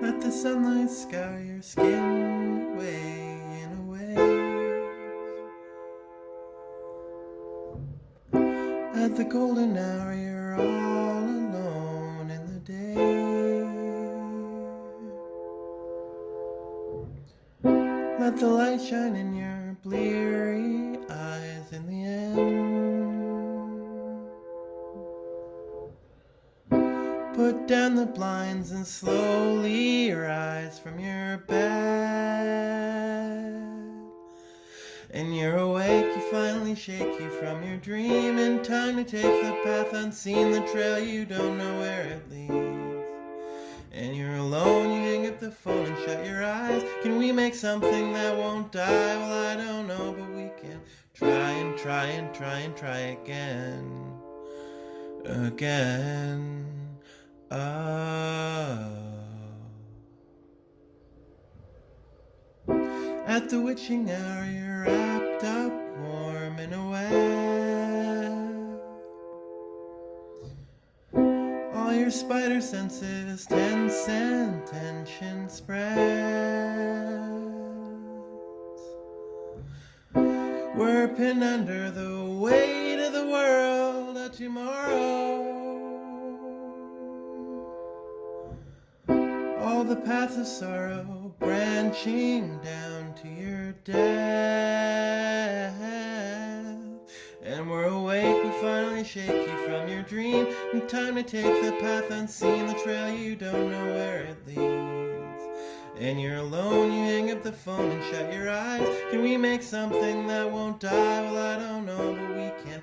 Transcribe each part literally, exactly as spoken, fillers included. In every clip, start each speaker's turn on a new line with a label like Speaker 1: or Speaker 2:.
Speaker 1: Let the sunlight scour your skin away and away. At the golden hour you're all alone in the day. Let the light shine in your bleary eyes in the end. Put down the blinds and slowly rise from your bed. And you're awake, you finally shake you from your dream. In time to take the path unseen, the trail you don't know where it leads. And you're alone, you hang up the phone and shut your eyes. Can we make something that won't die? Well, I don't know, but we can try and try and try and try again. Again. Oh. At the witching hour you're wrapped up warm in a web. All your spider senses tense and tension spreads. We're pinned under the weight of the world of tomorrow. All the paths of sorrow branching down to your death. And we're awake, we finally shake you from your dream. In time to take the path unseen, the trail you don't know where it leads. And you're alone, you hang up the phone and shut your eyes. Can we make something that won't die? Well, I don't know, but we can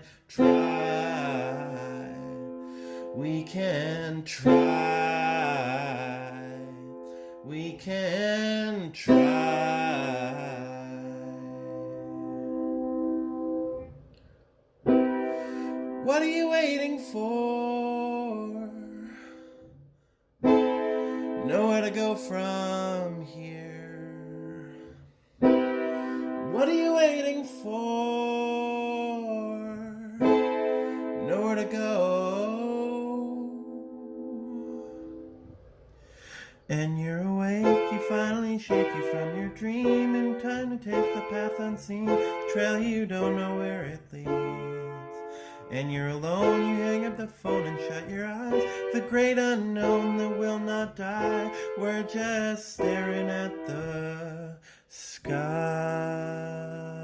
Speaker 1: try. We can try. We can try. What are you waiting for? Nowhere to go from here. What are you waiting for? Nowhere to go. And you're awake, you finally shake you from your dream. In time to take the path unseen, the trail you don't know where it leads. And you're alone, you hang up the phone and shut your eyes. The great unknown that will not die. We're just staring at the sky.